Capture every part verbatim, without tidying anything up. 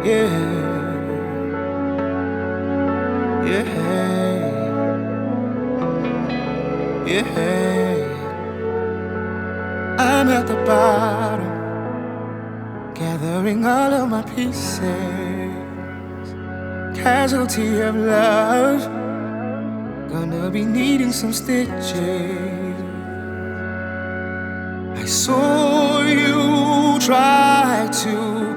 Yeah, yeah, yeah. I'm at the bottom, gathering all of my pieces. Casualty of love, gonna be needing some stitches. I saw you try to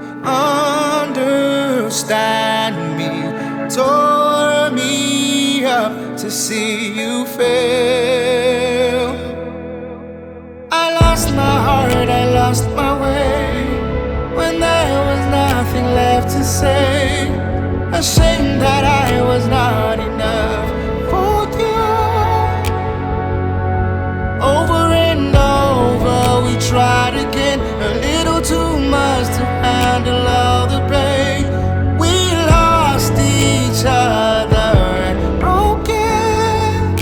understand me, tore me up to see you fail. I lost my heart, I lost my way, when there was nothing left to say. Ashamed that I was not enough for you. Over and over we tried again, a little too much to handle all the pain. We lost each other and broke it.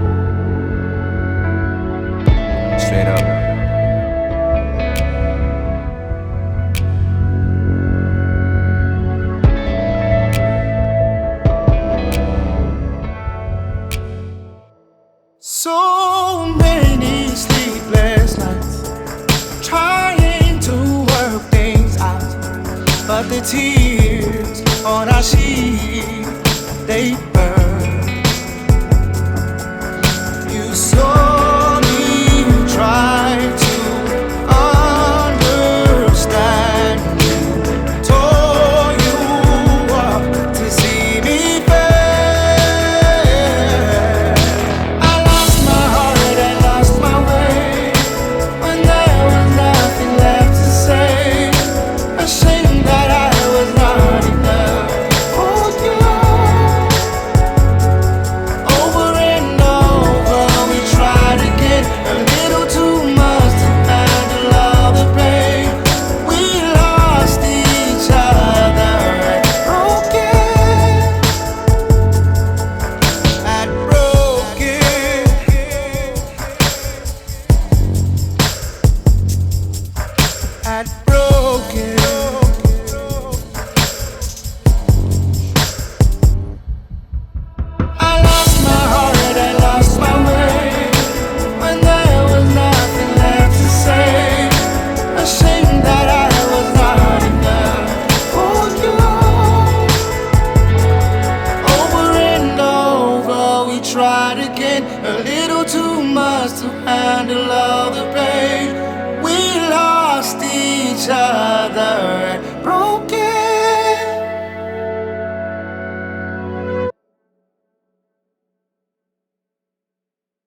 Straight up. So many sleepless nights, trying to work things out, but the tears on our sheet, they burn. You saw me try to understand you, tore you up to see me fail. I lost my heart, I lost my way, when there was nothing left to say. Ashamed that I was not enough for you. Over and over we tried again, a little too much to handle all the pain. We lost each other and broke it. At broken. At broken. I lost my heart, I lost my way, when there was nothing left to say. Ashamed that I was not enough for you. Over and over we tried again, a little too much to handle all the pain. We lost each other.